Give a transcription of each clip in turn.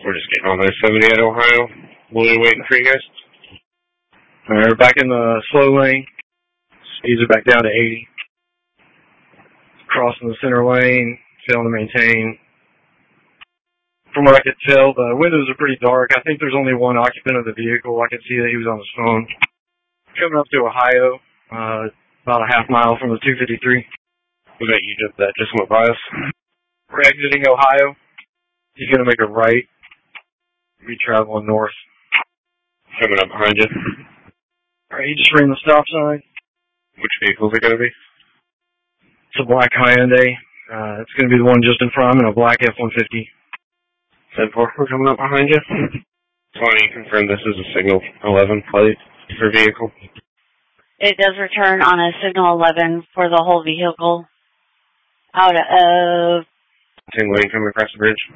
We're just getting on there. 70 at Ohio. We'll be waiting for you guys. Alright, we're back in the slow lane. Speeds are back down to 80. Crossing the center lane, failing to maintain. From what I could tell, the windows are pretty dark. I think there's only one occupant of the vehicle. I could see that he was on his phone. Coming up to Ohio, about a half mile from the 253. That just went by us. We're exiting Ohio. He's going to make a right. Be traveling north. Coming up behind you. Alright, he just ran the stop sign. Which vehicle is it going to be? It's a black Hyundai. It's going to be the one just in front of him, and a black F-150. 10-4, we're coming up behind you. Tony, confirm this is a signal 11 plate for vehicle. It does return on a signal 11 for the whole vehicle. Out of... Same lane coming across the bridge.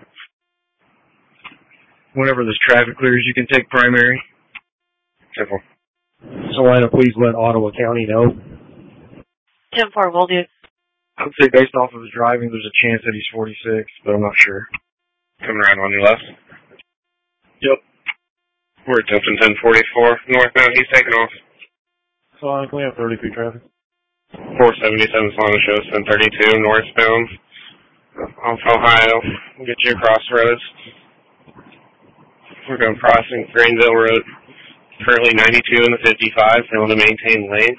Whenever this traffic clears, you can take primary. 10-4. Salina, please let Ottawa County know. 10-4 will do. I would say based off of his driving, there's a chance that he's 46, but I'm not sure. Coming around on your left. Yep. We're attempting 1044 northbound. He's taking off. Salina, can we have 30 feet traffic? 477 Solana shows 1032 northbound off Ohio. We'll get you across roads. We're going crossing Greenville Road. Currently 92 in the 55, failing to maintain lane.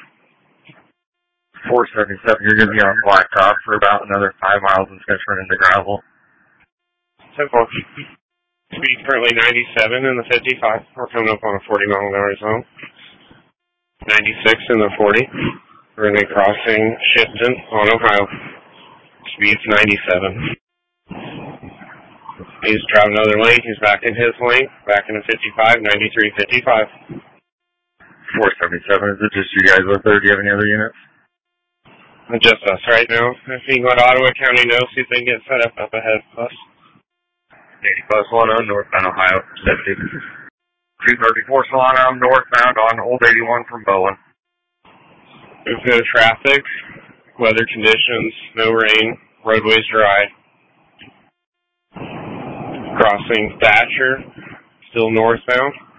477, you're going to be on blacktop for about another 5 miles and it's going to turn into gravel. 10-4. Speed currently 97 in the 55. We're coming up on a 40 mile an hour zone. 96 in the 40. We're going to be crossing Shipton on Ohio. Speed's 97. He's driving another lane. He's back in his lane. Back in the 55, 93, 55. 477, is it just you guys up there? Do you have any other units? Just us right now. If you can let Ottawa County know, see if they can get set up ahead of us. 85 Solana, northbound Ohio, 70. 234 Solana, I'm northbound on Old 81 from Bowen. There's no traffic, weather conditions, no rain, roadways dry. Crossing Thatcher, still northbound.